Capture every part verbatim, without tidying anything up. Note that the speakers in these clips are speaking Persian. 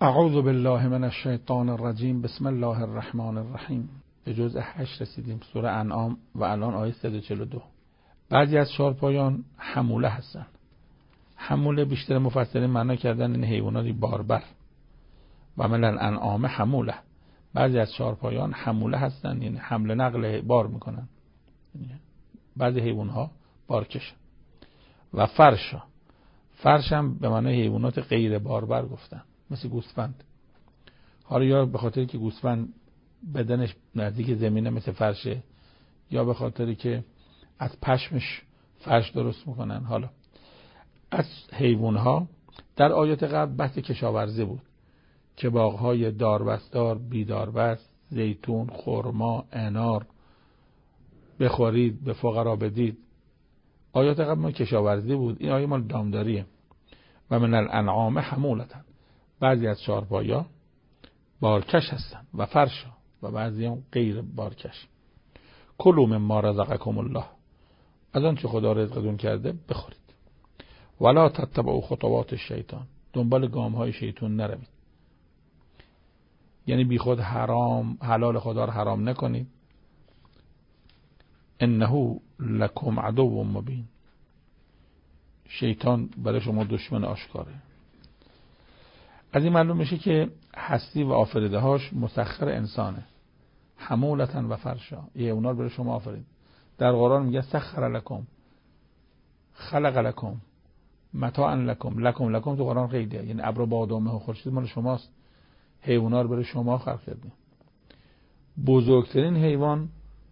اعوذ بالله من الشیطان الرجیم. بسم الله الرحمن الرحیم. به جزء هشت رسیدیم، سوره انعام و الان آیه صد و چهل و دو. بعضی از چهارپایان حموله هستن. حموله بیشتر مفسرین معنا کردن این حیواناتی باربر و من الانعام حموله. بعضی از چهارپایان حموله هستن، یعنی حمل نقل بار میکنن. بعضی حیوانها بارکش. و فرشا، فرش هم به معنای حیوانات غیر باربر گفتن، مثل گوسفند. حالا یا به خاطر که گوسفند بدنش نزدیک زمینه مثل فرشه، یا به خاطری که از پشمش فرش درست میکنن. حالا از حیوانها در آیات قبل بحث کشاورزی بود که باغهای داربستار، بیداربست، زیتون، خرما، انار بخورید به فقرا بدید. آیات قبل ما کشاورزی بود، این آیه مال دامداریه. و من الانعام حمولتن، بعضی از چهارپایا بارکش هستن و فرشا و بعضی هم غیر بارکش. کلوا مما رزقکم الله، از آن چه خدا رزقتون کرده بخورید. ولا تتبعوا خطوات الشیطان، دنبال گام های شیطان نروید. یعنی بی خود حرام حلال خدا رو حرام نکنید. انه لکم عدو مبین، شیطان برای شما دشمن آشکاره. از این معلوم میشه که هستی و آفریده هاش مسخر انسانه. حمولتن و فرشا، یه اونا رو برای شما آفرید. در قرآن میگه سخر لکم، خلق لکم، متاعا لکم. لکم لکم تو قرآن قیده، یعنی ابر و باد و مه و خورشید مال شماست. حیونا رو برای شما خلق کرده. بزرگترین حیوان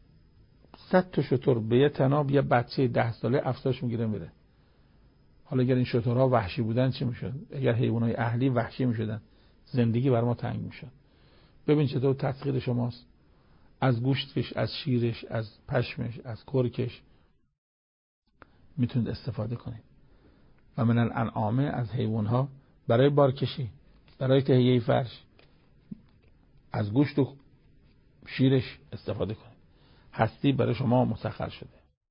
صد تا شتر به یه تناب یه بچه ده ساله افسارش میگیره میره. حالا اگر این شترها وحشی بودن چی میشد؟ اگر حیوانات اهلی وحشی میشدن، زندگی بر ما تنگ میشد. ببین چطور تسخیر شماست. از گوشتش، از شیرش، از پشمش، از کرکش میتونید استفاده کنید. و من الانعام، از حیوانها برای بارکشی، برای تهیه فرش، از گوشت و شیرش استفاده کنید. هستی برای شما مسخر شده.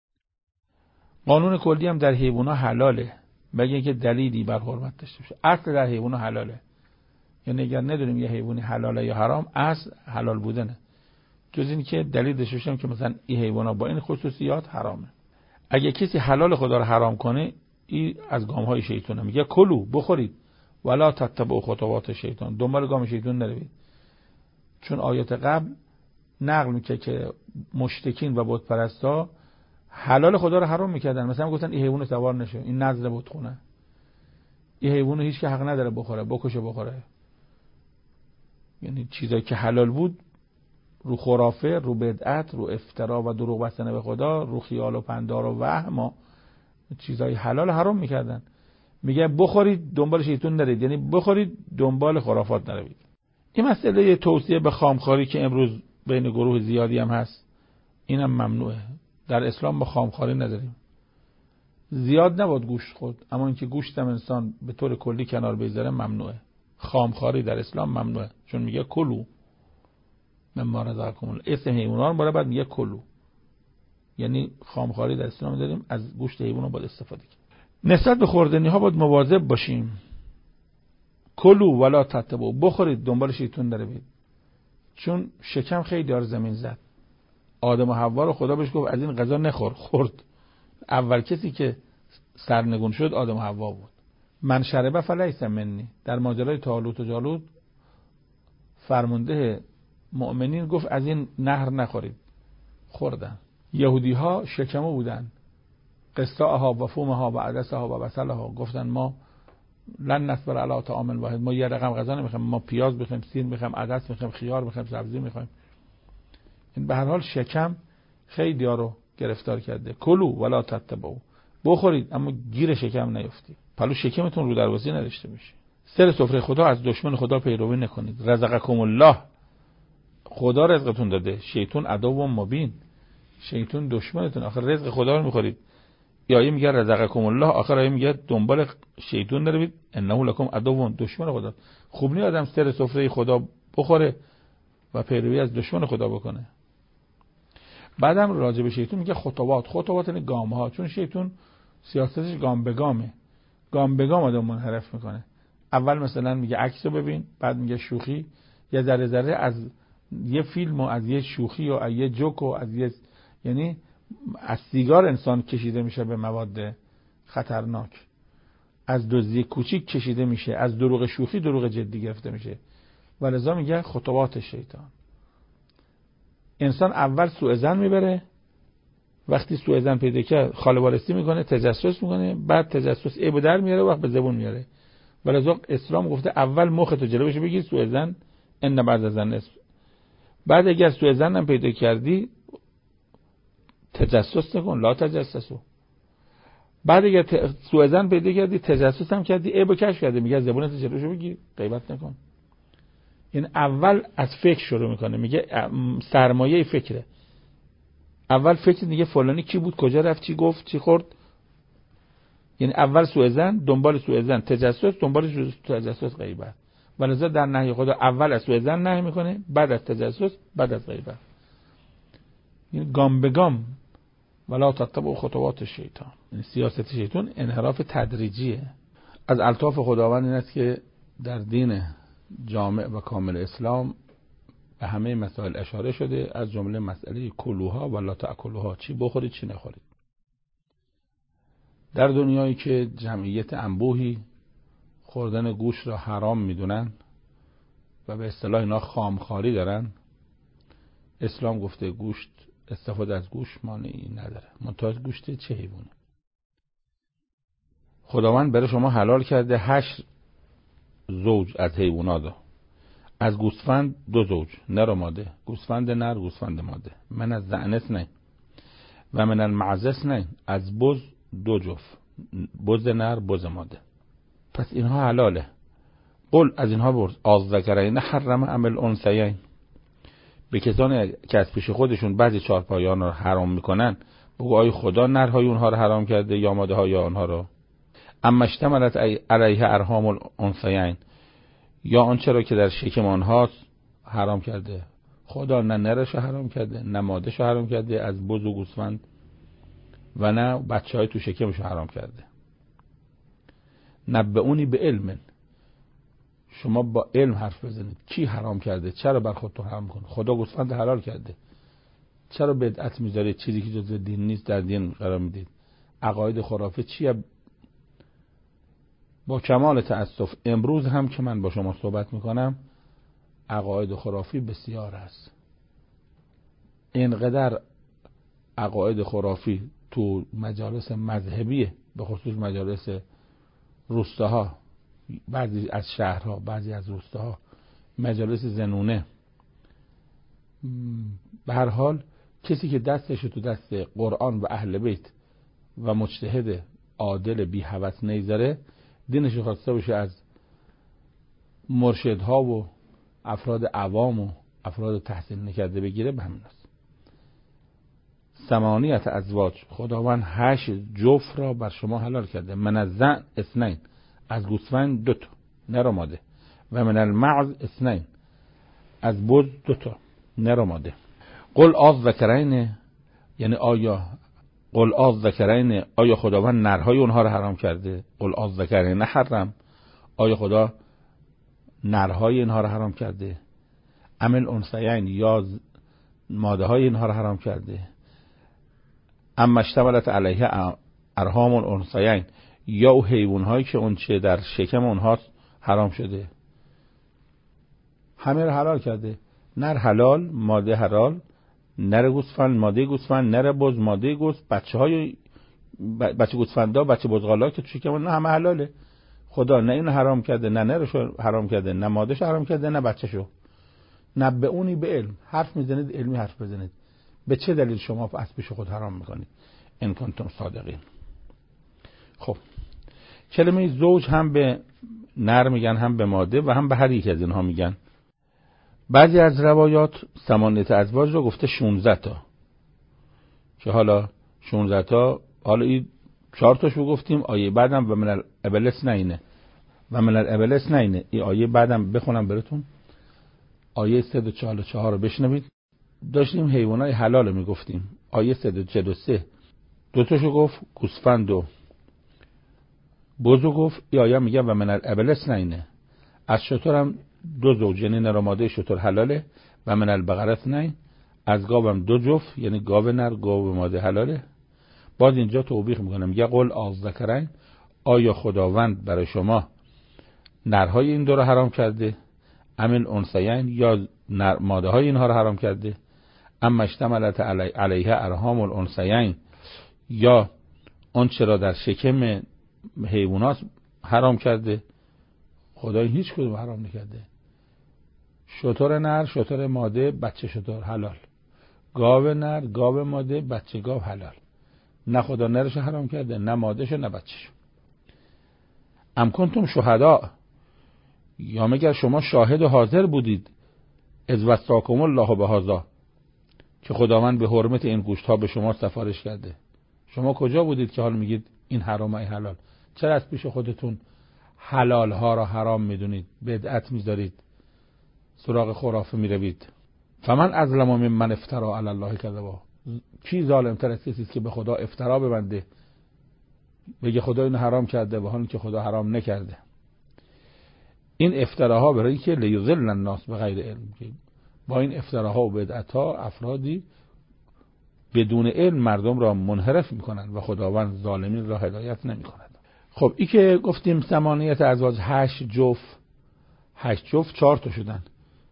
قانون کلی هم در حیوانات حلاله، مگه اینکه دلیلی بر حرمت داشته باشه. اصل در حیوانات حلاله. یعنی اگر ندونیم یه حیوانی حلاله یا حرام، اصل حلال بودنه. جز این که دلیل داشته باشیم که مثلا این حیوانات با این خصوصیات حرامه. اگه کسی حلال خدا رو حرام کنه، این از گام‌های شیطانه. میگه کلوا، بخورید. ولا تتبعوا خطوات شیطان، دنبال گام شیطان نروید. چون آیات قبل نقل میکنه که مشرکین و بت پرستا حلال خدا رو حرام میکردن. مثلا گفتن این حیوان سوار نشه، این نذر بتخونه، این حیوان هیچ که حق نداره بخوره، بکشه بخوره. یعنی چیزایی که حلال بود رو خرافه، رو بدعت، رو افترا و دروغ بستن به خدا، رو خیال و پندار و وهم، چیزای حلال حرام میکردن. میگه بخورید دنبال شیطان نرید، یعنی بخورید دنبال خرافات نروید. این مسئله توصیه به خامخواری که امروز بین گروه زیادی هم هست، اینم ممنوعه. در اسلام با خامخواری نداریم. زیاد نباید گوشت خورد، اما اینکه گوشت هم انسان به طور کلی کنار بذاره ممنوعه. خامخواری در اسلام ممنوعه، چون میگه کلوا مما رزقکم الله. اسم حیونا رو بالا بعد میگه کلوا، یعنی خامخواری در اسلام داریم، از گوشت حیونا باید استفاده کنیم. نسبت به خوردنی ها باید مواظب باشیم. کلوا ولا تتبعوا، بخورید دنبال شیطان نروید. چون شکم خیلی دار زمین زد. آدم و حوا رو خدا بهش گفت از این غذا نخور، خورد. اول کسی که سرنگون شد آدم و حوا بود. من شرب فلیس منی، در ماجرای طالوت و جالوت فرمانده مؤمنین گفت از این نهر نخورید، خوردن. یهودی ها شکمو بودن، قصاها و فومها و عدسها و بصلها، گفتن ما لن نصبر علی طعام واحد، ما یه رقم غذا نمیخوایم، ما پیاز میخوایم، سیر میخوایم، عدس میخوایم، خیار میخوایم، سبزی میخوایم. این به هر حال شکم خیلی ها رو گرفتار کرده. کلوا ولا تتبعوا، بخورید اما گیر شکم نیفتید، پلو شکمتون رو دروازی نداشته باشه. سر سفره خدا، از دشمن خدا پیروی نکنید. رزقکم الله، خدا رزقتون داده. شیطان عدو مبین، شیطان دشمنتون. آخر رزق خدا رو میخورید. یا میگه رزقکم الله، آخر آیه میگه دنبال شیطان نروید، انه لکم عدو، دشمن خدا. خوب نیست آدم سر سفره خدا بخوره و پیروی از دشمن خدا بکنه. بعدم راجع به شیطان میگه خطوات. خطوات یعنی گام ها، چون شیطان سیاستش گام به گامه. گام به گام آدم منحرف میکنه. اول مثلا میگه عکس رو ببین، بعد میگه شوخی، یه ذره ذره از یه فیلم و از یه شوخی و از یه جوک و از یه، یعنی از سیگار انسان کشیده میشه به مواد خطرناک، از دزدی کوچیک کشیده میشه، از دروغ شوخی دروغ جدی گرفته میشه. ولذا میگه خطوات شیطان. انسان اول سوء ظن میبره، وقتی سوء ظن پیدا کرد خاله وارسی میکنه، تجسس میکنه، بعد تجسس عیب در میاره، وقت به زبون میاره. ولذا اسلام گفته اول مخت رو جلوش بگیر، سوء ظن ان بعد از ظن است. بعد اگر سوء ظن هم پیدا کردی تجسس نکن، لا تجسسو. بعد اگر سوء ظن پیدا کردی تجسس هم کردی، عیب کشف کردی، میگه زبونت جلوش بگیر، غیبت نکن. این اول از فکر شروع میکنه، میگه سرمایه فکره. اول فکر دیگه فلانی کی بود، کجا رفت، چی گفت، چی خورد. یعنی اول سوء ظن، دنبال سوء ظن تجسس، دنبال تجسس غیبت. ولذا در نهی خدا اول از سوء ظن نهی میکنه، بعد از تجسس، بعد از غیبت. این گام به گام ولا تتبعوا خطوات شیطان. یعنی سیاست شیطان انحراف تدریجیه. از الطاف خداوند این است که در دین جامع و کامل اسلام به همه مسائل اشاره شده، از جمله مسئله کلوها و لا تأکلوها، چی بخورید چی نخورید. در دنیایی که جمعیت انبوهی خوردن گوشت را حرام میدونن و به اصطلاح اینا خامخواری دارن، اسلام گفته گوشت، استفاده از گوشت مانعی نداره. منتها گوشت چه حیوانی؟ خداوند برای شما حلال کرده هشت زوج از حیوانات. از گوسفند دو زوج، نر و ماده، گوسفند نر، گوسفند ماده. من از ذعنس نه و من المعزس نه، از بز دو جفت، بز نر، بز ماده. پس اینها حلاله. قل از اینها برز آذکرین حرم ام الانثیین. به کسانی که از پیش خودشون بعضی چهارپایان رو حرام میکنن بگو آیا خدا نرهای اونها رو حرام کرده یا ماده های آنها رو؟ اما اشتملت علیه ارحام الانثیین، یا آنچه را که در شکم آنهاست حرام کرده. خدا نه نرش حرام کرده نه مادهش حرام کرده از بز و گوسفند، و نه بچه های تو شکمش حرام کرده. نبئونی به علم، شما با علم حرف بزنید. کی حرام کرده؟ چرا بر خودتون حرام کنید؟ خدا گوسفند حلال کرده، چرا بدعت میذارید؟ چیزی که جزء دین نیست در دین قرار میدید. عقاید خرافه چیه؟ با کمال تأسف امروز هم که من با شما صحبت میکنم عقاید خرافی بسیار است. اینقدر عقاید خرافی تو مجالس مذهبیه، به خصوص مجالس روستاها، بعضی از شهرها، بعضی از روستاها، مجالس زنونه. به هر حال کسی که دستش تو دست قرآن و اهل بیت و مجتهد عادل بی هوس نیذاره، دینش خواسته باشه از مرشدها و افراد عوام و افراد تحصیل نکرده بگیره، به همین است. ثمانیت ازواج، خداوند هشت جفت را بر شما حلال کرده. من از زن اثنین، از گوسفند دو تا نر و ماده، و من المعز اثنین، از بز دو تا نر و ماده. قل آذکرین، یعنی آیا قل آذکرین، آیا خداوند نرهای اونها رو حرام کرده؟ قل آذکرین حرم، آیا خدا نرهای اینها رو حرام کرده؟ ام الانثیین، یا ماده های اینها رو حرام کرده؟ اما اشتملت علیه ارحام الانثیین، یا او حیوان هایی که اون چه در شکم اونها حرام شده. همه رو حلال کرده. نر حلال، ماده حلال، نر گوسفند، ماده گوسفند، نر بز، ماده گوس، بچه های بچه گوسفندا، بچه بزغالا که تو شکم اونها همه حلاله. خدا نه اینو حرام کرده، نه نرشو حرام کرده، نه مادهشو حرام کرده، نه بچه‌شو. نبئونی به علم، حرف میزنید علمی حرف بزنید. به چه دلیل شما از پیش خود حرام میکنید؟ ان کنتم صادقین. خب کلمه زوج هم به نر میگن، هم به ماده، و هم به هر یک از اینها میگن. بعضی از روایات ثمانیت ازواج رو گفته شانزده تا، که حالا شانزده تا، حالا این چهار تاش رو گفتیم، آیه بعدم و من الابلس نینه و من الابلس نینه. این آیه بعدم بخونم براتون، آیه صد و چهل و چهار رو بشنوید. داشتیم حیوانای حلال رو میگفتیم. آیه صد و چهل و سه دو تاشو گفت، گوسفند و بزو گفت ای آیا میگه و من الابل اثنین، از شتر هم دو زوج یعنی نر و ماده شتر حلاله، و من البقره اثنین، از گاو هم دو جفت یعنی گاو نر گاو ماده حلاله. باز اینجا توبیخ میکنه میگه قل آذکرین، آیا خداوند برای شما نرهای این دو رو حرام کرده، امن انثیین یا نر ماده های اینها رو حرام کرده، اما اشتملت علی علیه ارحام الانثیین یا اون چرا در شکم حیوانات حرام کرده. خدای هیچ کدوم حرام نکرده. شتر نر شتر ماده بچه شتر حلال، گاو نر گاو ماده بچه گاو حلال. نه خدا نرش حرام کرده نه مادهشو نه بچهشو. ام کنتم شهدا، یا مگر شما شاهد و حاضر بودید اذ وصاکم الله بهذا، که خداوند به حرمت این گوشت ها به شما سفارش کرده. شما کجا بودید که حال میگید این حرام این حلال؟ چرا از پیش خودتون حلال ها را حرام میدونید، بدعت میذارید، سراغ خرافه میروید؟ فمن اظلم ممن افترا علی الله کذبا، کی ظالم تر از کسی است که به خدا افترا ببنده بگه خدا اینو حرام کرده و حالی که خدا حرام نکرده. این افتراها برای که لیضل الناس بغیر علم، با این افتراها و بدعتها افرادی بدون علم مردم را منحرف میکنند و خداوند ظالمین را هدایت نمیکند. خب این که گفتیم ثمانیت ازواج هشت جفت، هشت جفت چهار تا شدن،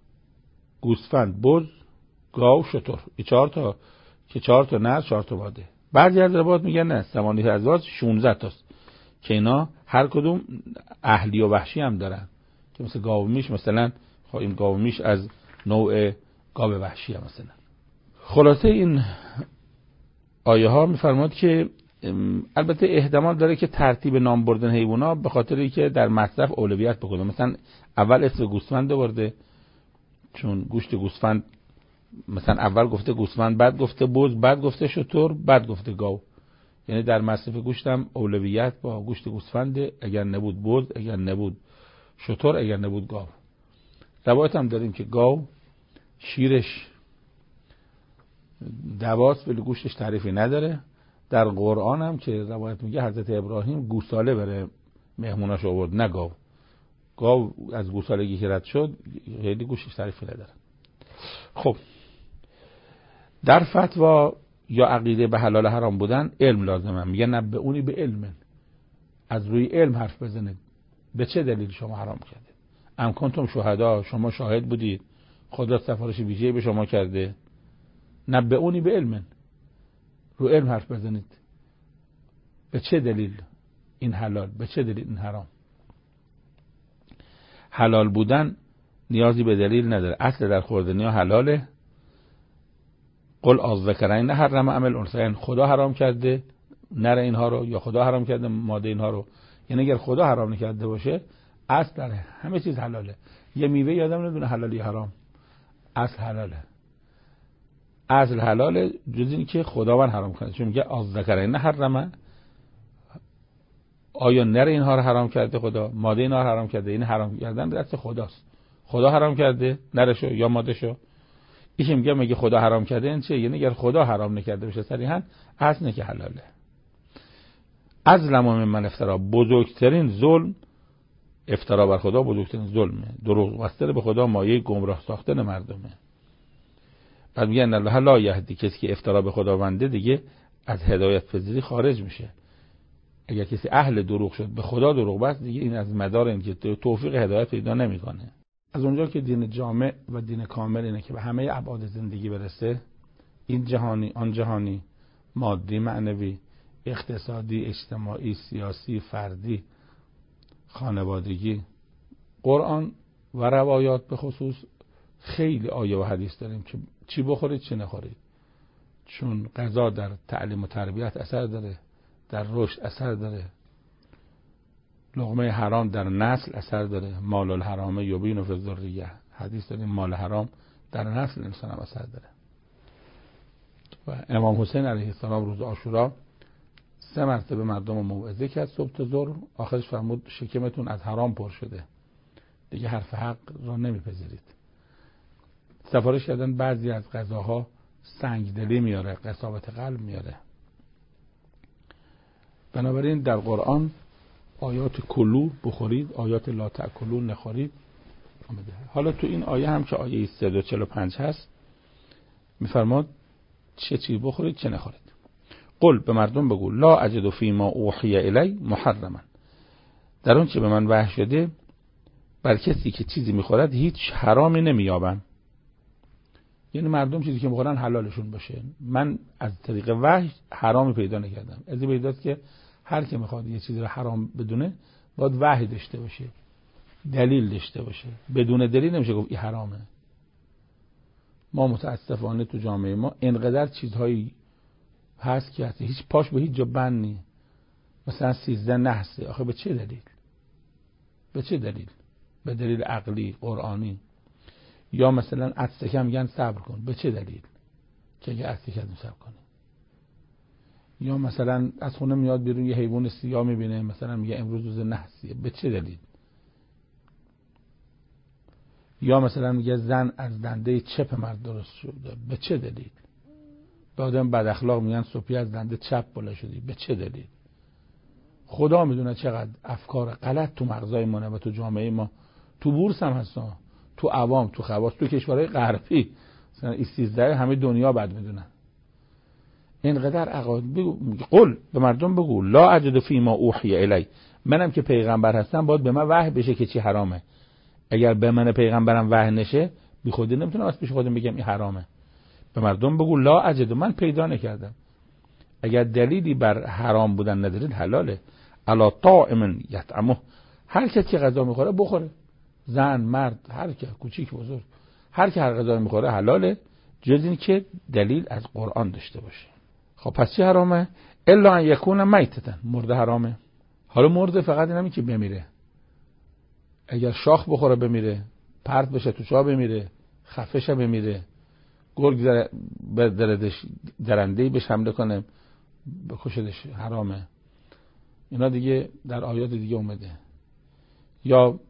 گوسفند بز گاو شتر، این چهار تا که چهار تا نر چهار تا ماده. بعضی از روایات میگن نه ثمانیت ازواج شانزده تاست که اینا هر کدوم اهلی و وحشی هم دارن، که مثل گاو میش مثلا، خب این گاو میش از نوع گاو وحشی هم مثلا. خلاصه این آیه ها میفرماد که البته احتمال داره که ترتیب نام بردن حیونا به خاطری که در مصرف اولویت بکنه، مثلا اول اسم گوسفند برده چون گوشت گوسفند، مثلا اول گفته گوسفند بعد گفته بز بعد گفته شتر بعد گفته گاو، یعنی در مصرف گوشتم اولویت با گوشت گوسفند، اگر نبود بز، اگر نبود شتر، اگر نبود گاو. روایت هم داریم که گاو شیرش دواست ولی گوشتش تعریفی نداره. در قرآن هم که روایت میگه حضرت ابراهیم گوساله بره مهموناش آورد نه گاو. گاو از گوسالگی که رد شد خیلی گوشتش تعریفی نداره. خب در فتوا یا عقیده به حلال حرام بودن علم لازمه. میگه نبئونی به علم، از روی علم حرف بزنید. به چه دلیل شما حرام کردید؟ ام کنتم شهدا، شما شاهد بودید خدا سفارش ویژه‌ای به شما کرده؟ نبئونی به علم، رو علم حرف بزنید. به چه دلیل این حلال، به چه دلیل این حرام؟ حلال بودن نیازی به دلیل نداره، اصل در خوردنی ها حلاله. قل آذکرین حرم ام الانثیین، خدا حرام کرده نر اینها رو یا خدا حرام کرده ماده اینها رو؟ یعنی اگر خدا حرام نکرده باشه اصل در همه چیز حلاله. یه میوه یادم نمیدونه حلالی حرام، اصل حلاله، اصل حلاله جز این که خداوند حرام کرده. چون میگه آذکرین حرم، آیا نر اینها رو حرام کرده خدا، ماده اینها رو حرام کرده؟ این حرام کردن دست خداست، خدا حرام کرده نرشو یا مادهشو. این که میگه میگه خدا حرام کرده این چه؟ یعنی اگر خدا حرام نکرده باشه صریحا اصل نه که حلاله. ازلم ممن افترا، بزرگترین ظلم افترا بر خدا، بزرگترین ظلمه، دروغ بستن به خدا مایه گمراه ساختن مردمه. بعد میگه ان الله لا یهدی، کسی که افترا به خدا بنده دیگه از هدایت پذیری خارج میشه. اگر کسی اهل دروغ شد به خدا دروغ بست دیگه این از مدار این که توفیق هدایت پیدا نمیکنه. از اونجا که دین جامع و دین کامل اینه که به همه ابعاد زندگی برسه، این جهانی آن جهانی، مادی معنوی اقتصادی اجتماعی سیاسی فردی خانوادگی، قرآن و روایات به خصوص خیلی آیه و حدیث داریم که چی بخورید چی نخورید، چون غذا در تعلیم و تربیت اثر داره، در رشد اثر داره، لقمه حرام در نسل اثر داره، مال الحرام یبین فی الذریه، حدیث داریم مال حرام در نسل انسان هم اثر داره. و امام حسین علیه السلام روز عاشورا سه مرتبه مردم رو موعظه کرد صبح تا ظهر، آخرش فرمود شکمتون از حرام پر شده دیگه حرف حق را نمیپذیرید. سفارش کردن بعضی از غذاها سنگدلی میاره، قساوت قلب میاره. بنابراین در قرآن آیات کلو بخورید، آیات لا تأکلوا نخورید آمده. حالا تو این آیه هم که آیه سیصد و چهل و پنج هست میفرماد چه چیز بخورید چه نخورید. قل به مردم بگو لا اجد فیما اوحی الی محرما، در اون چه به من وحی شده بر کسی که چیزی میخورد هیچ حرامی نمییابم. یعنی مردم چیزی که میخورن حلالشون باشه. من از طریق وحی حرامی پیدا نکردم. از این پیداست که هر کی میخواد یه چیزی رو حرام بدونه باید وحی داشته باشه، دلیل داشته باشه. بدون دلیل نمیشه گفت این حرامه. ما متاسفانه تو جامعه ما اینقدر چیزهایی هست که هیچ پاش به هیچ جا بند نیست. مثلا سیزده نحسه، آخه به چه دلیل؟ به چه دلیل؟ به دلیل عقلی قرآنی. یا مثلا عدسکه میگن صبر کن، به چه دلیل؟ که اگه عدسکه صبر کنی. یا مثلا از خونه میاد بیرون یه حیوان سیاه میبینه، مثلا میگه امروز روز نحسیه، به چه دلیل؟ یا مثلا میگه زن از دنده چپ مرد درست شده، به چه دلیل؟ به آدم بد اخلاق میگن صبحی از دنده چپ بالا شدی، به چه دلیل؟ خدا میدونه چقدر افکار غلط تو مغزای ما و تو جامعه ما، تو بورس هم هستن، تو عوام، تو خواص، تو کشورهای غربی، مثلا این سیزده همه دنیا بد میدونن. اینقدر عقاید. قل به مردم بگو لا اجد فیما اوحی الی، منم که پیغمبر هستم باید به من وحی بشه که چی حرامه. اگر به من پیغمبرم وحی نشه بی خودی نمیتونم از پیش خودم بگم این حرامه. به مردم بگو لا اجد، من پیدا نکردم. اگر دلیلی بر حرام بودن ندارید حلاله. الا طائم یطعمه، هر کسی که غذا میخوره بخوره، زن مرد هر کی، کوچیک بزرگ، هر کی هر غذا میخوره حلاله، جز این که دلیل از قرآن داشته باشه. خب پس چی حرامه؟ الا ان یکون میتتن، مرده حرامه. حالا مرده فقط اینمی که بمیره، اگر شاخ بخوره بمیره، پرت بشه تو چاه بمیره، خفه شه بمیره، گرگ در دردش درندهی بهش حمله کنه بکشدش، حرامه. اینا دیگه در آیات دیگه اومده. یا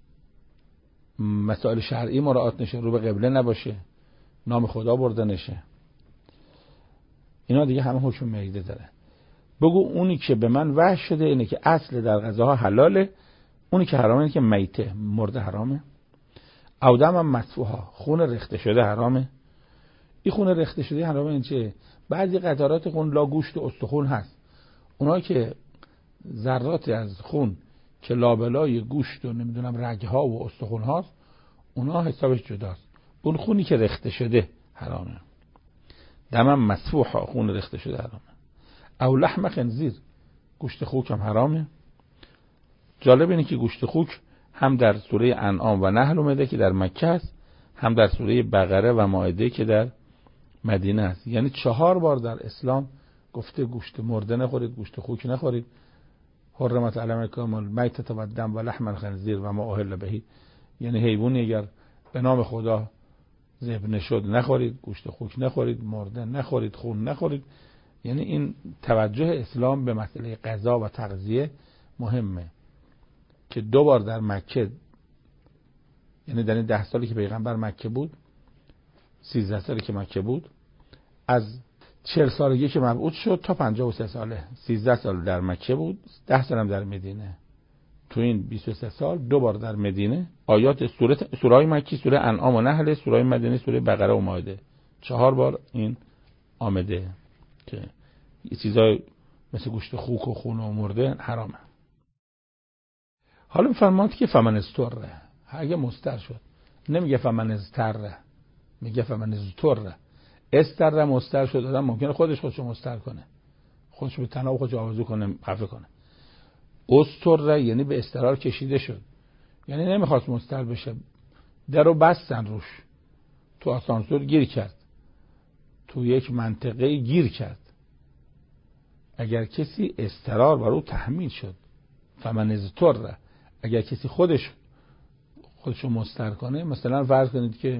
مسائل شرعی مراعات نشه، رو به قبله نباشه، نام خدا برده نشه، اینا دیگه همه حکم میده داره. بگو اونی که به من وحی شده اینه که اصل در غذاها حلاله، اونی که حرامه اینه که میته، مرده حرامه. او دم مسفوحا، خون رخته شده حرامه. این خون رخته شده حرامه. این چه؟ بعضی قطرات خون لا گوشت و استخون هست، اونایی که ذرات از خون که لابلای گوشت و نمیدونم رگها و استخون هاست، اونا حسابش جداست. اون خونی که رخته شده حرامه. دم مسفوحا، خون رخته شده حرامه. او لحم خنزیر، گوشت خوک هم حرامه. جالب اینه که گوشت خوک هم در سوره انعام و نحل اومده که در مکه است، هم در سوره بقره و مائده که در مدینه است. یعنی چهار بار در اسلام گفته گوشت مرده نخورید، گوشت خوک نخورید. حرمت علیکم المیتة و الدم و لحم الخنزیر و ما اهل به، یعنی حیوانی اگر به نام خدا ذبح نشد نخورید، گوشت خوک نخورید، مرده نخورید، خون نخورید. یعنی این توجه اسلام به مسئله غذا و تغذیه مهمه که دو بار در مکه، یعنی در این ده سالی که پیغمبر مکه بود، سیزده سالی که مکه بود، از چهل سالگی که مبعوث شد تا پنجاه و سه ساله، سیزده سال در مکه بود، ده سالم در مدینه. تو این بیست و سه سال دو بار در مدینه آیات سوره سوره مکی، سوره انعام و نحل، سوره مدینه، سوره بقره و مائده، چهار بار این آمده که یه چیزای مثل گوشت خوک و خون و مرده حرامه. حالا فرماد که فمن استره، اگه مستر شد، نمیگه فمن استره، میگه فمن استره. استر مستر شد، آدم ممکنه خودش خودشو مستر کنه، خودشو به تناب خودشو آوازو کنه، خفه کنه. استره یعنی به استرار کشیده شد، یعنی نمیخواست مستر بشه، درو بستن روش، تو آسانسور گیر کرد، تو یک منطقه گیر کرد. اگر کسی استرار بر او تحمیل شد، فمن استره، اگر کسی خودش خودشو مستر کنه، مثلا فرض کنید که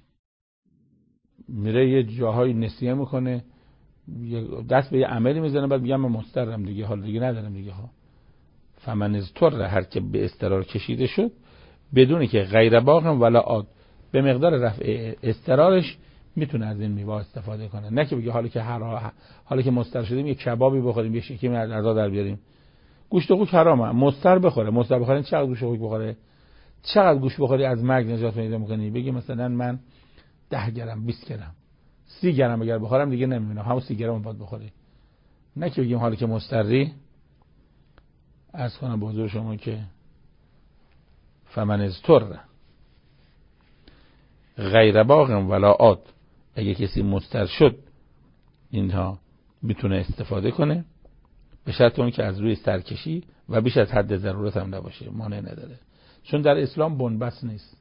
میره یه جاهای نسیه میکنه، دست به یه عملی میزنه، بعد میگم من مسترم دیگه، حال دیگه ندارم دیگه ها. فمن استره، هر که به استرار کشیده شد، بدونه که غیر باغ ولا عاد، به مقدار رفع استرارش میتونه از این میوه استفاده کنه. نه که بگه حالا که هر حالا که مستر شدیم یه کبابی بخوریم، یه شکمی از غذا در بیاریم. گوشت خوک حرامه، مضطر بخوره. مضطر بخوره چقدر گوشت خوک بخوره؟ چقدر گوشت بخوری از مرگ نجات پیدا می‌کنی؟ بگی مثلا من ده گرم، بیست گرم، سی گرم اگر بخورم دیگه نمی‌بینم، همون سی گرم باید بخوری. نه که بگیم حالا که مضطری. از کنم به حضور شما که فمن اضطر غیر باغ ولا عاد، اگه کسی مضطر شد اینها میتونه استفاده کنه، به شرط اون که از روی سرکشی و بیش از حد ضرورت هم نباشه، مانع نداره. چون در اسلام بنبست نیست.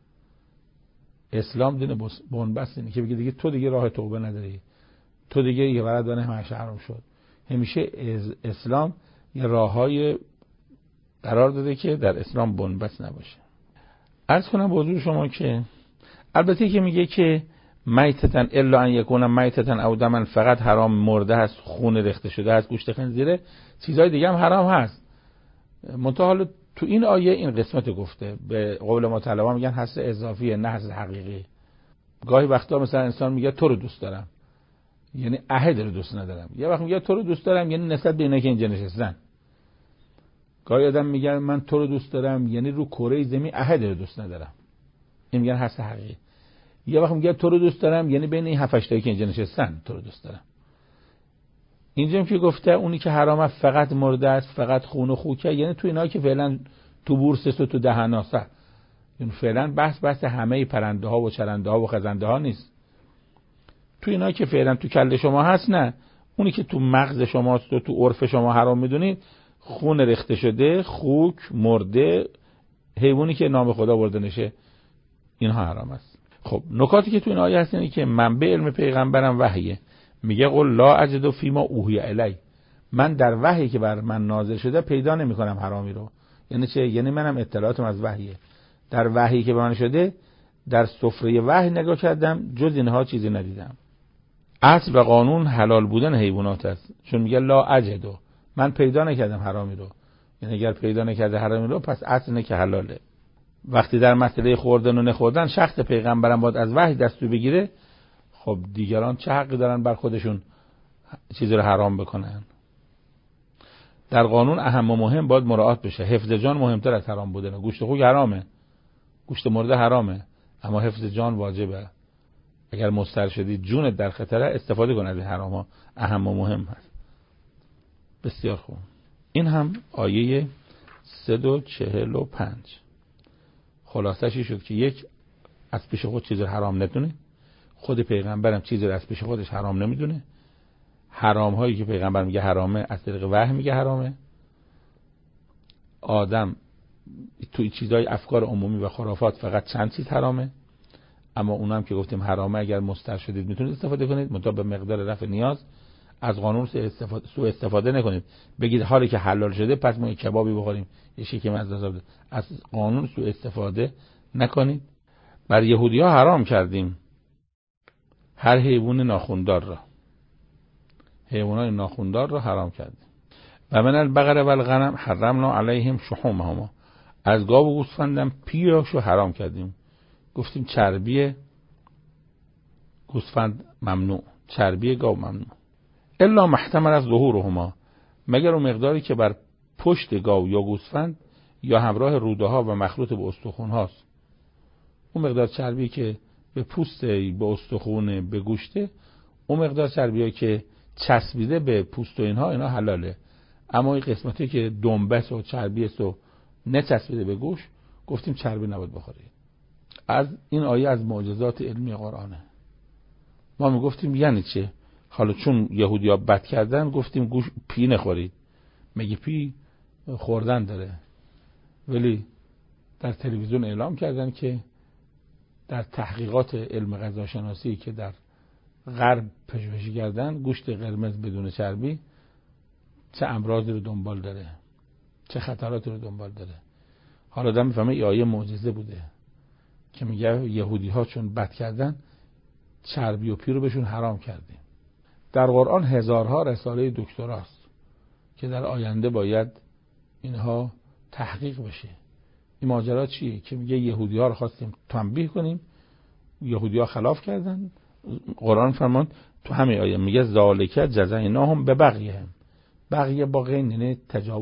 اسلام دین بنبست اینه که بگه دیگه تو دیگه راه توبه نداری، تو دیگه یه بردانه همش حرام شد. همیشه اسلام یه راههای قرار داده که در اسلام بنبست نباشه. عرض کنم به حضور شما که البته که میگه که میتتن الا ان یکون میتتن او دمن، فقط حرام مرده هست، خون ریخته شده هست، گوشت خنزیره، چیزهای دیگه هم حرام هست. منتها حالا تو این آیه این قسمت گفته، به قول مطلبا میگن حس اضافیه نه حس حقیقی. گاهی وقتا مثلا انسان میگه تو رو دوست دارم، یعنی احد رو دوست ندارم. یه وقت میگه تو رو دوست دارم، یعنی نسبت به اینا که اینجا نشستن. گاهی آدم میگه من تو رو دوست دارم، یعنی رو کره زمین احد رو دوست ندارم. این میگن حس حقیقی. یه وقت میگه تو رو دوست دارم، یعنی بین این هفت هشت تایی که اینجا نشستن تو رو دوست دارم. اینجا که گفته اونی که حرامه فقط مرده است، فقط خون و خوکه، یعنی تو اینا که فعلا تو بورس و تو دهناسه، یعنی فعلا بحث بحث همه پرنده ها و چرنده ها و خزنده ها نیست. تو اینا که فعلا تو کله شما هست، نه، اونی که تو مغز شماست و تو عرف شما حرام میدونید، خون ریخته شده، خوک، مرده، حیوانی که نام خدا برده نشه، اینها حرام است. خب نکاتی که تو این آیه هست اینه که منبع علم پیغمبرم وحیه. میگه قل لا اجد فیما اوحی الی، من در وحی که بر من نازل شده پیدا نمی کنم حرامی رو. یعنی چه؟ یعنی منم اطلاعاتم از وحیه. در وحی که بر من شده، در سفره وحی نگاه کردم، جز اینها چیزی ندیدم. اصل و قانون حلال بودن حیوانات است. چون میگه لا اجدو، من پیدا نکردم حرامی رو. یعنی اگر پیدا نکرده حرامی رو، پس اصل اینه که حلاله. وقتی در مسئله خوردن و نخوردن شخص پیغمبرم باید از وحی دستور بگیره، خب دیگران چه حقی دارن بر خودشون چیزی رو حرام بکنن؟ در قانون اهم و مهم باید مراعات بشه. حفظ جان مهمتر از حرام بودن. گوشت خوک حرامه، گوشت مرده حرامه، اما حفظ جان واجبه. اگر مضطر شدی جونت در خطره، استفاده کن از این حرام ها، اهم و مهم هست. بسیار خوب. این هم آیه صد و چهل و پنج. خلاصش این شد که یک، از پیش خود چیز حرام ندونه. خود پیغمبرم چیزی رو از پیش خودش حرام نمیدونه. حرام هایی که پیغمبر میگه حرامه، از طریق وحی میگه حرامه. آدم توی چیزای افکار عمومی و خرافات فقط چند چیز حرامه، اما اونم که گفتیم حرامه، اگر مضطر شدید میتونید استفاده کنید، منتها به مقدار رفع نیاز. از قانون سوء استفاده, سو استفاده نکنید. بگید حالی که حلال شده پس ما یک کبابی بخوریم، یه شیکم از دست. از قانون سوء استفاده نکنید. بر یهودی‌ها حرام کردیم هر حیوان ناخوندار را، حیوانات ناخوندار را حرام کردیم. و من البقره و الغنم حرمنا علیهم شحومهما، از گاو و گوسفندم پیراشو حرام کردیم. گفتیم چربی گوسفند ممنوع، چربی گاو ممنوع. الا محتمل از ظهورهما، مگر اون مقداری که بر پشت گاو یا گوسفند یا همراه روده ها و مخلوط به استخوان هاست. اون مقدار چربی که به پوست، به استخوان، به گوشته، اون مقدار چربی که چسبیده به پوست و اینها، اینا حلاله. اما این قسمتی که دنبس و چربی است و نچسبیده به گوش، گفتیم چربی نباید بخورید. از این آیه از معجزات علمی قرآنه. ما میگفتیم یعنی چه؟ حالا چون یهودی‌ها بد کردن گفتیم گوش پی نخورید. مگه پی خوردن داره؟ ولی در تلویزیون اعلام کردن که در تحقیقات علم غذاشناسی که در غرب پژوهش کردن، گوشت قرمز بدون چربی چه امراضی رو دنبال داره، چه خطراتی رو دنبال داره. حالا آدم میفهمه این آیه معجزه بوده که میگه یهودی‌ها چون بد کردن چربی و پی رو بهشون حرام کردیم. در قرآن هزارها رساله دکتراست که در آینده باید اینها تحقیق بشه. این ماجرا چیه که میگه یهودی‌ها رو خواستیم تنبیه کنیم، یهودی‌ها خلاف کردن. قرآن فرمان تو همین آیه میگه ذالک جزعناهم ببغیهم، بغیه با غین یعنی تجاوز.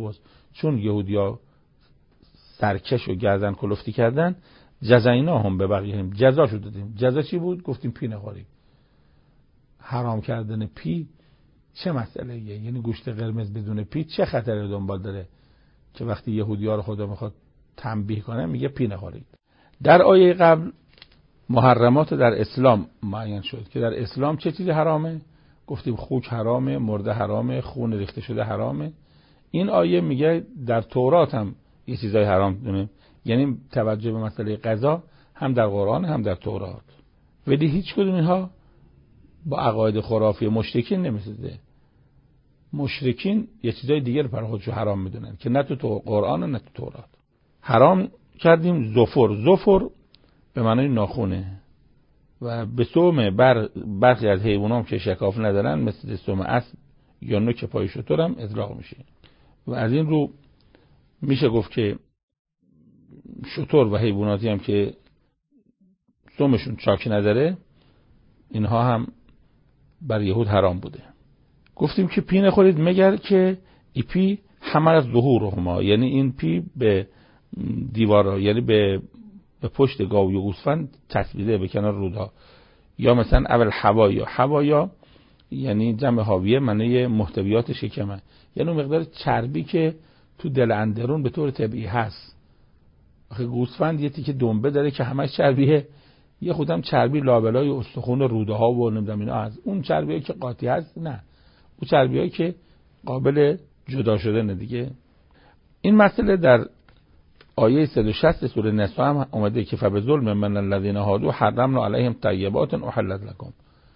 چون یهودیا سرکش و گردن کلفتی کردن جزاینا هم به بقیه جزاشو دادیم. جزا چی بود؟ گفتیم پی نخوری. حرام کردن پی چه مسئله ایه؟ یعنی گوشت قرمز بدون پی چه خطری دنبال داره که وقتی یهودی‌ها رو خدا میخواد تنبیه کنه میگه پی نخورید. در آیه قبل محرمات در اسلام معین شد که در اسلام چه چیزی حرامه؟ گفتیم خوک حرامه، مرده حرامه، خون ریخته شده حرامه. این آیه میگه در تورات هم یه چیزای حرام دونه، یعنی توجه به مسئله قضا هم در قرآن هم در تورات. ولی هیچ کدوم اینها با عقاید خرافی مشرکین نمیسازه. مشرکین یه چیزای دیگر برای خودشون حرام میدونن که نه تو قرآن و نه تو تورات. حرام کردیم زفر. زفر به معنای ناخونه و به سوم بر برخی از حیوانات که شکاف ندارن مثل سوم اسب یا نوک پای شتر هم اطلاق میشه. و از این رو میشه گفت که شتر و حیواناتی هم که سومشون چاک نداره اینها هم بر یهود حرام بوده. گفتیم که پی نخورید مگر که ای پی همه از ظهورهما، یعنی این پی به دیوارا، یعنی به به پشت گاو یا گوسفند چسبیده به کنار رودها، یا مثلا اول حوایا. حوایا یعنی جمع حاویه معنی محتویات شکمه، یعنی مقدار چربی که تو دل اندرون به طور طبیعی هست. آخه گوسفند یه تیکه دنبه داره که همش چربیه، یه خودم چربی لابلای استخوان روده ها و نمیدونم اینا از اون چربیایی که قاطی هست، نه اون چربیایی که قابل جدا شده نه دیگه. این مسئله در آیه صد و شصت سوره نساء هم اومده که فبظلم من الذین هادوا حرمنا علیهم طیبات احلت لكم.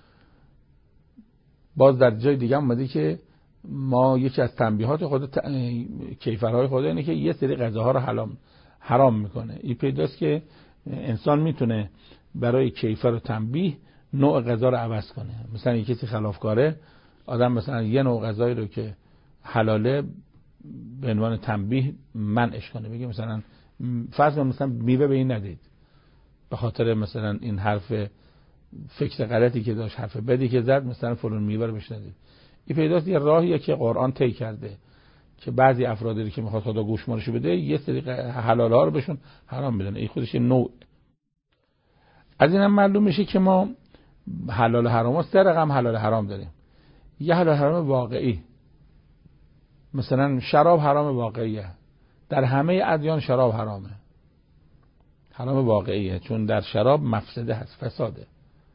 باز در جای دیگه اومده که ما یکی از تنبیهات خدا ت... کیفرهای خدا اینه که یه سری غذاها رو حرام حرام میکنه. این پیداست که انسان میتونه برای کیفر و تنبیه نوع غذا رو عوض کنه. مثلا یکی کسی خلافکاره، آدم مثلا یه نوع غذایی رو که حلاله به عنوان تنبیه منعش کنه، بگه مثلا فرض مثلا میوه به این ندید به خاطر مثلا این حرف فکر غلطی که داشت، حرف بدی که زد، مثلا فلان میوه رو بهش ندید. این پیداست یه راهیه که قرآن طی کرده که بعضی افرادی که میخواد خدا گوشمالش بده یه سری حلال ها رو بهشون حرام بدن. این خودش نوع. از اینم معلوم میشه که ما حلال حرام ها سه رقم حلال حرام داریم. یه حلال حرام واقعی، مثلا شراب حرام واقعیه، در همه ادیان شراب حرامه، حرام واقعیه، چون در شراب مفسده هست، فساده.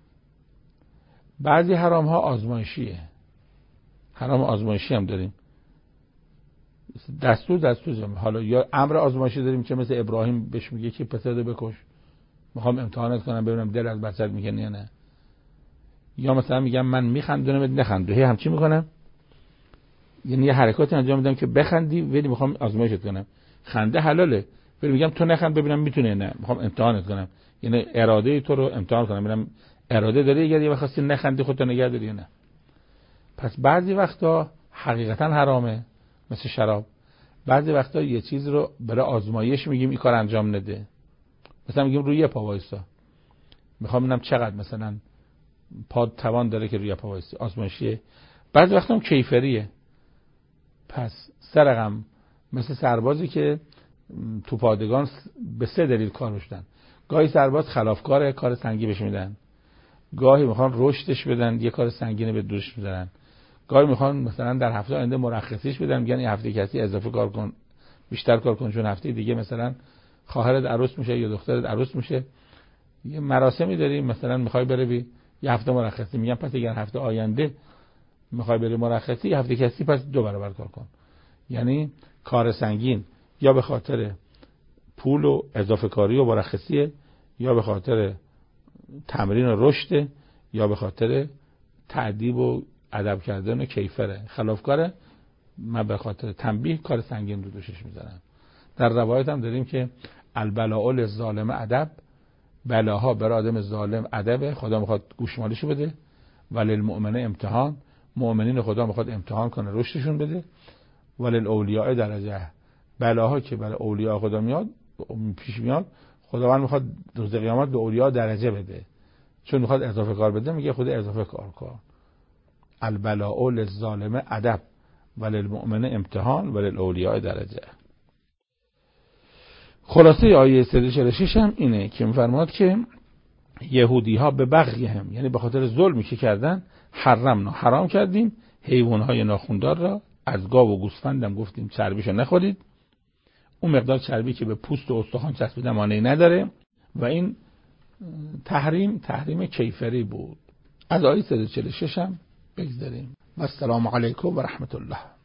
بعضی حرام ها آزمایشیه، حرام آزمایشی هم داریم، دستور دستور حالا یا امر آزمایشی داریم که مثل ابراهیم بهش میگه که پسرت بکش، میخوام امتحانت کنم ببینم دل از بچت میکنه یا نه. یا مثلا میگم من میخندونم نخند، هی همچی میکنم، یعنی یه حرکاتی انجام میدم که بخندی ولی میخوام آزمایشت کنم. خنده حلاله ولی میگم تو نخند ببینم میتونه نه، میخوام امتحانت کنم، یعنی اراده تو رو امتحان کنم ببینم اراده داری اگر یه وقتی نخندی خودت نگه داری یا نه. پس بعضی وقتا حقیقتا حرامه مثل شراب، بعضی وقتا یه چیز رو برای آزمایش میگیم این کار انجام نده، مثلا میگیم روی پا وایسا، میخوام ببینم چقدر مثلا پا توان داره که روی پا وایسی، آزمایشیه. بعضی وقتا هم کیفریه. پس سرقم مثل سربازی که تو پادگان به سه دلیل کار بشدن. گاهی سرباز خلافکاره، کار سنگی بهش میدن، گاهی میخوان رشدش بدن، یه کار سنگینه به دوش میذارن، گاهی میخوان مثلا در هفته آینده مرخصیش بدن، میگن این هفته کسی اضافه کار کن، بیشتر کار کن، چون هفته دیگه مثلا خواهرت عروس میشه یا دخترت عروس میشه، یه مراسمی داریم، مثلا میخوای بری یه هفته مرخصی، میگن پس اگر هفته آینده میخوای بری مرخصی، هفته کسی پس دو برابر کار کن. یعنی کار سنگین یا به خاطر پول و اضافه کاری و مرخصیه، یا به خاطر تمرین و رشد، یا به خاطر تعذیب و ادب کردن و کیفره. خلافکاره من به خاطر تنبیه کار سنگین رو دوشش میذارم. در روایت هم داریم که البلاء للظالم ادب، بلاها برای آدم ظالم ادبه، خدا میخواد گوشمالش بده، ولی المؤمن امتحان، مؤمنین خدا میخواد امتحان کنه رشدشون بده، ولی الاولیاء درجه، بلاها که برای اولیاء خدا میاد پیش میاد خداوند میخواد روز قیامت به اولیاء درجه بده، چون میخواد اضافه کار بده میگه خدا اضافه کار کن. البلاء للظالم ادب وللمؤمن امتحان وللاولیاء درجه. خلاصه آیه صد و چهل و شش هم اینه که می‌فرماد که یهودی ها به بغیهم، یعنی به خاطر ظلمی که کردن، حرمنا حرام کردیم حیوانات ناخوندار را، از گاو و گوسفندم گفتیم چربیشو نخورید، اون مقدار چربی که به پوست و استخوان چسبیده مانعی نداره، و این تحریم تحریم کیفری بود. از آیه صد و چهل و شش هم بگذاریم. و السلام علیکم و رحمت الله.